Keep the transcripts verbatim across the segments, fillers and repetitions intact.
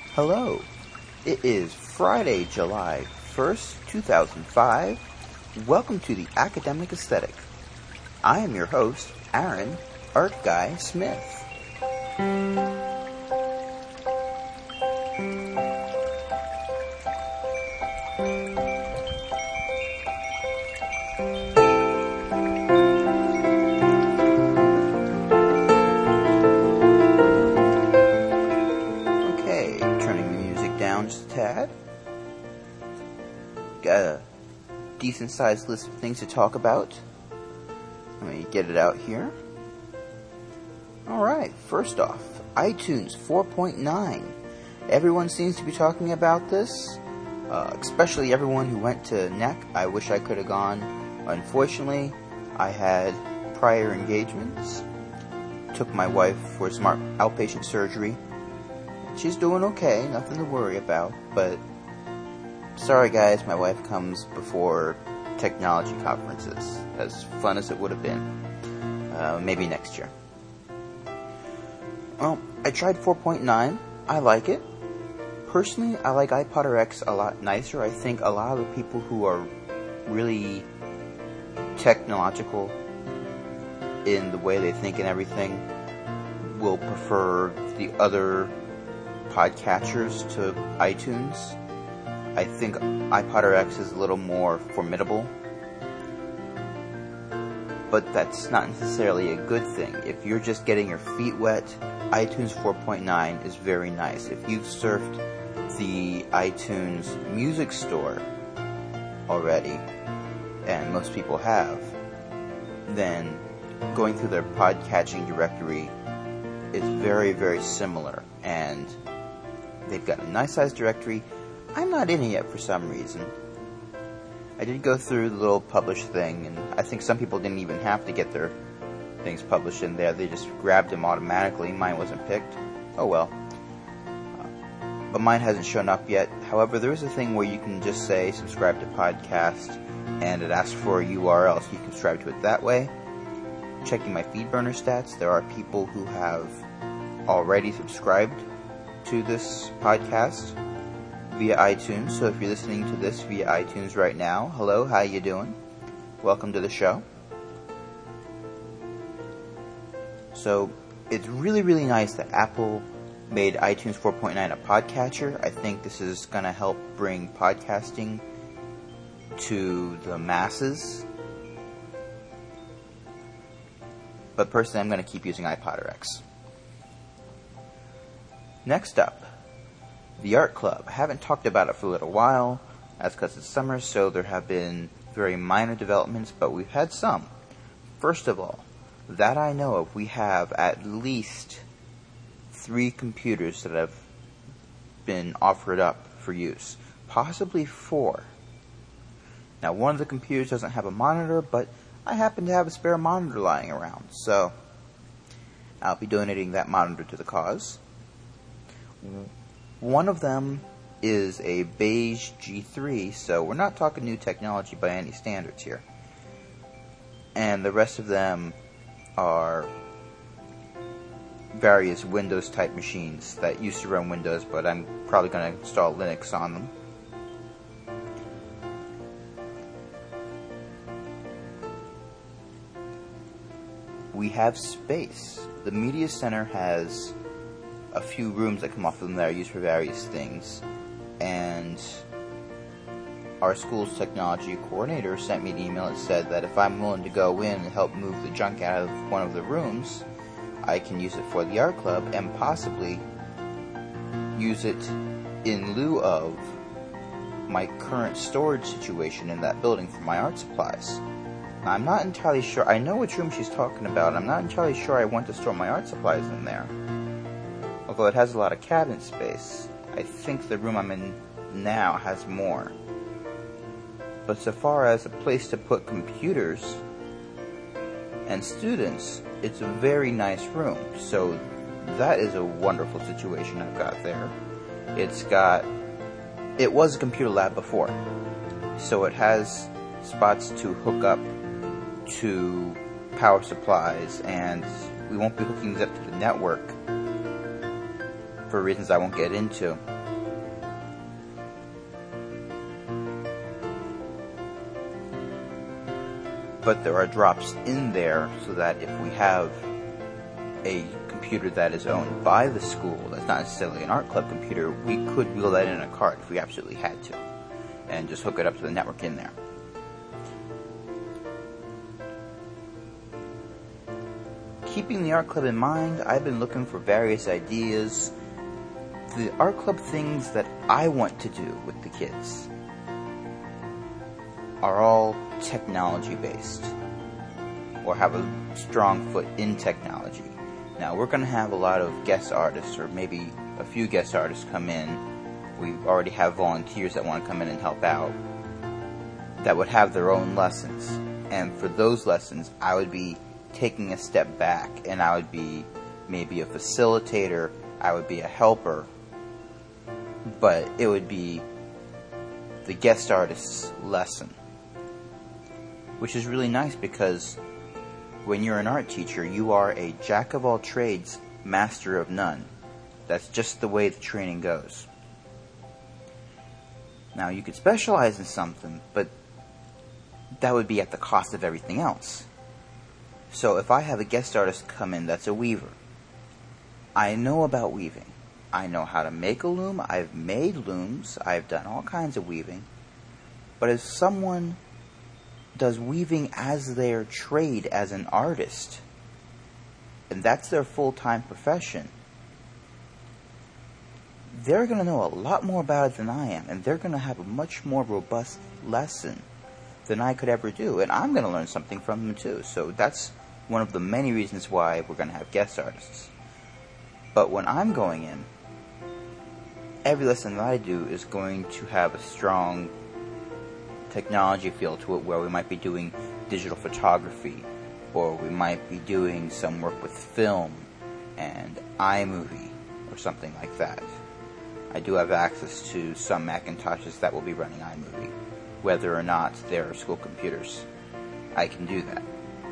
Hello, it is Friday, July first, two thousand five. Welcome to the Academic Aesthetic. I am your host, Aaron, Art Guy Smith. Got a decent sized list of things to talk about. Let me get it out here. Alright, first off, iTunes four point nine. Everyone seems to be talking about this, uh, especially everyone who went to N E C. I wish I could have gone. Unfortunately, I had prior engagements. Took my wife for smart outpatient surgery. She's doing okay, nothing to worry about, but sorry guys, my wife comes before technology conferences. As fun as it would have been. Uh, maybe next year. Well, I tried four point nine. I like it. Personally, I like iPodderX a lot nicer. I think a lot of the people who are really technological in the way they think and everything will prefer the other podcatchers to iTunes. I think iPodderX is a little more formidable, but that's not necessarily a good thing. If you're just getting your feet wet, iTunes four point nine is very nice. If you've surfed the iTunes Music Store already, and most people have, then going through their podcatching directory is very, very similar, and they've got a nice sized directory. I'm not in it yet for some reason. I did go through the little publish thing, and I think some people didn't even have to get their things published in there. They just grabbed them automatically. Mine wasn't picked. Oh well. Uh, but mine hasn't shown up yet. However, there is a thing where you can just say subscribe to podcast, and it asks for a U R L, so you can subscribe to it that way. Checking my FeedBurner stats, there are people who have already subscribed to this podcast via iTunes. So if you're listening to this via iTunes right now, hello, how you doing? Welcome to the show. So it's really, really nice that Apple made iTunes four point nine a podcatcher. I think this is going to help bring podcasting to the masses. But personally, I'm going to keep using iPodderX. Next up, the Art Club. I haven't talked about it for a little while. That's because it's summer, so there have been very minor developments, but we've had some. First of all, that I know of, we have at least three computers that have been offered up for use. Possibly four. Now, one of the computers doesn't have a monitor, but I happen to have a spare monitor lying around, so I'll be donating that monitor to the cause. One of them is a beige G three, so we're not talking new technology by any standards here. And the rest of them are various Windows type machines that used to run Windows, but I'm probably going to install Linux on them. We have space. The Media Center has a few rooms that come off of them that are used for various things, and our school's technology coordinator sent me an email that said that if I'm willing to go in and help move the junk out of one of the rooms, I can use it for the art club and possibly use it in lieu of my current storage situation in that building for my art supplies. Now, I'm not entirely sure. I know which room she's talking about. I'm not entirely sure I want to store my art supplies in there. Although it has a lot of cabinet space, I think the room I'm in now has more. But so far as a place to put computers and students, it's a very nice room. So that is a wonderful situation I've got there. It's got, it was a computer lab before, so it has spots to hook up to power supplies, and we won't be hooking these up to the network for reasons I won't get into. but there are drops in there so that if we have a computer that is owned by the school, that's not necessarily an art club computer, we could wheel that in a cart if we absolutely had to, and just hook it up to the network in there. Keeping the art club in mind, I've been looking for various ideas. The art club things that I want to do with the kids are all technology based, or have a strong foot in technology. Now, we're going to have a lot of guest artists, or maybe a few guest artists come in. We already have volunteers that want to come in and help out, that would have their own lessons. And for those lessons, I would be taking a step back, and I would be maybe a facilitator, I would be a helper, but it would be the guest artist's lesson. Which is really nice, because when you're an art teacher, you are a jack of all trades, master of none. That's just the way the training goes. Now, you could specialize in something, but that would be at the cost of everything else. So if I have a guest artist come in that's a weaver, I know about weaving. I know how to make a loom. I've made looms. I've done all kinds of weaving. But if someone does weaving as their trade as an artist, and that's their full-time profession, they're going to know a lot more about it than I am, and they're going to have a much more robust lesson than I could ever do, and I'm going to learn something from them too. So that's one of the many reasons why we're going to have guest artists. But when I'm going in, every lesson that I do is going to have a strong technology feel to it, where we might be doing digital photography, or we might be doing some work with film and iMovie or something like that. I do have access to some Macintoshes that will be running iMovie. Whether or not they're school computers, I can do that.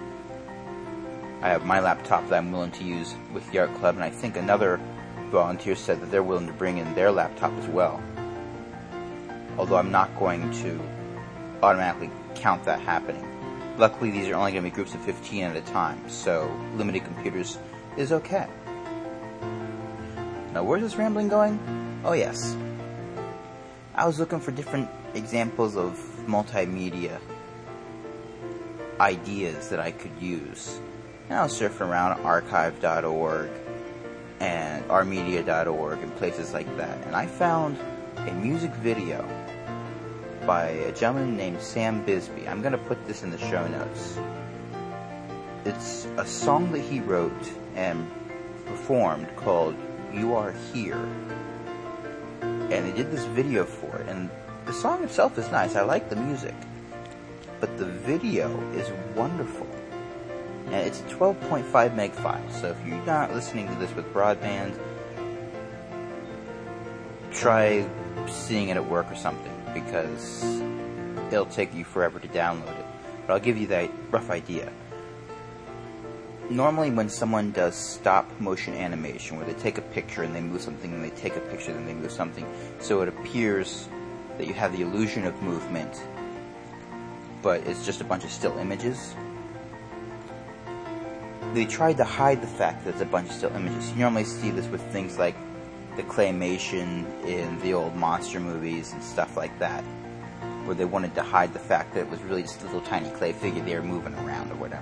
I have my laptop that I'm willing to use with the art club, and I think another volunteer said that they're willing to bring in their laptop as well. Although I'm not going to automatically count that happening. Luckily, these are only going to be groups of fifteen at a time, so limited computers is okay. Now, where's this rambling going? Oh yes. I was looking for different examples of multimedia ideas that I could use. And I was surfing around archive dot org and armedia dot org and places like that. And I found a music video by a gentleman named Sam Bisbee. I'm going to put this in the show notes. It's a song that he wrote and performed called You Are Here. And they did this video for it. And the song itself is nice. I like the music. But the video is wonderful. And it's a twelve point five meg file. So if you're not listening to this with broadband, try seeing it at work or something, because it'll take you forever to download it. But I'll give you that rough idea. Normally when someone does stop motion animation, where they take a picture and they move something, and they take a picture and they move something, so it appears that you have the illusion of movement, but it's just a bunch of still images. They tried to hide the fact that it's a bunch of still images. You normally see this with things like the claymation in the old monster movies and stuff like that, where they wanted to hide the fact that it was really just a little tiny clay figure they were moving around or whatever.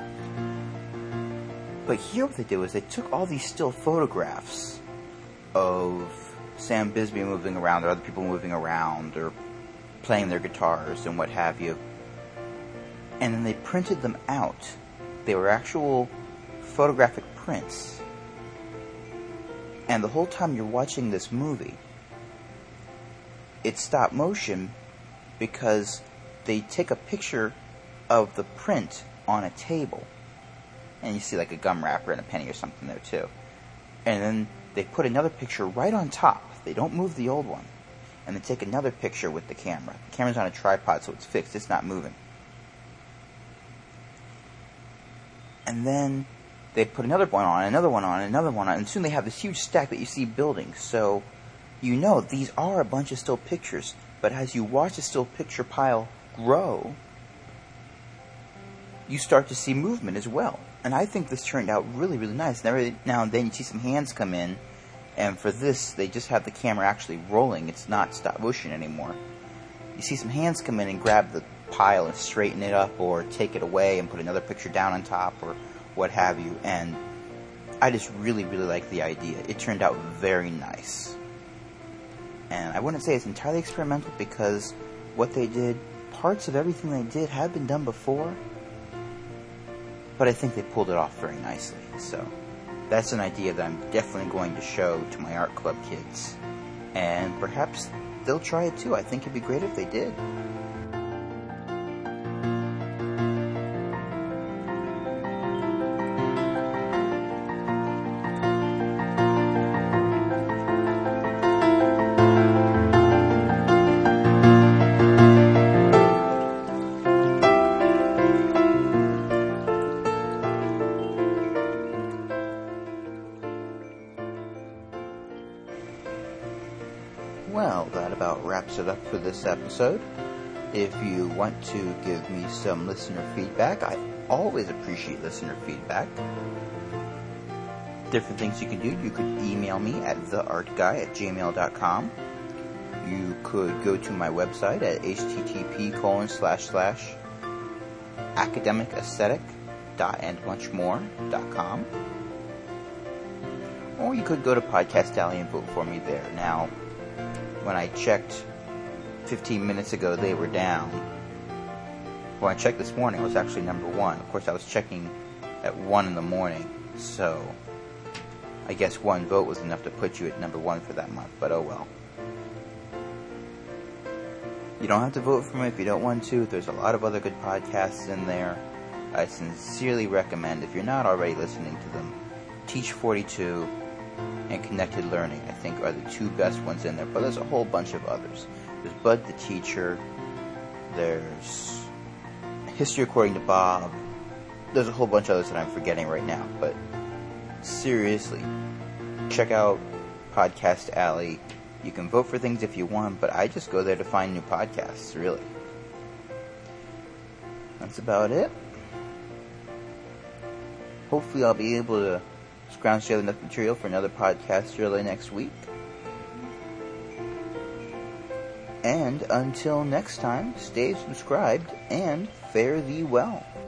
But here what they did was they took all these still photographs of Sam Bisbee moving around, or other people moving around, or playing their guitars and what have you, and then they printed them out. They were actual photographic prints. And the whole time you're watching this movie, it's stop motion because they take a picture of the print on a table. And you see like a gum wrapper and a penny or something there too. And then they put another picture right on top. They don't move the old one. And they take another picture with the camera. The camera's on a tripod, so it's fixed. It's not moving. And then they put another one on, another one on, another one on, and soon they have this huge stack that you see building. So you know these are a bunch of still pictures, but as you watch the still picture pile grow, you start to see movement as well. And I think this turned out really, really nice. And every now and then you see some hands come in, and for this, they just have the camera actually rolling. It's not stop motion anymore. You see some hands come in and grab the pile and straighten it up, or take it away and put another picture down on top, or what have you. And I just really, really like the idea. It turned out very nice. And I wouldn't say it's entirely experimental, because what they did, parts of everything they did have been done before, but I think they pulled it off very nicely. So that's an idea that I'm definitely going to show to my art club kids, and perhaps they'll try it too. I think it'd be great if they did. Well, that about wraps it up for this episode. If you want to give me some listener feedback, I always appreciate listener feedback. Different things you can do. You could email me at the art guy at gmail dot com. You could go to my website at http colon slash slash academic aesthetic dot and much more dot com. Or you could go to Podcast Alley and vote for me there. Now, when I checked fifteen minutes ago, they were down. When I checked this morning, it was actually number one. Of course, I was checking at one in the morning, so I guess one vote was enough to put you at number one for that month, but oh well. You don't have to vote for me if you don't want to. There's a lot of other good podcasts in there. I sincerely recommend, if you're not already listening to them, Teach forty-two and Connected Learning, I think, are the two best ones in there, but there's a whole bunch of others. There's Bud the Teacher, there's History According to Bob, there's a whole bunch of others that I'm forgetting right now, but seriously, check out Podcast Alley. You can vote for things if you want, but I just go there to find new podcasts, really. That's about it. Hopefully I'll be able to scrounge together enough material for another podcast early next week. And until next time, stay subscribed and fare thee well.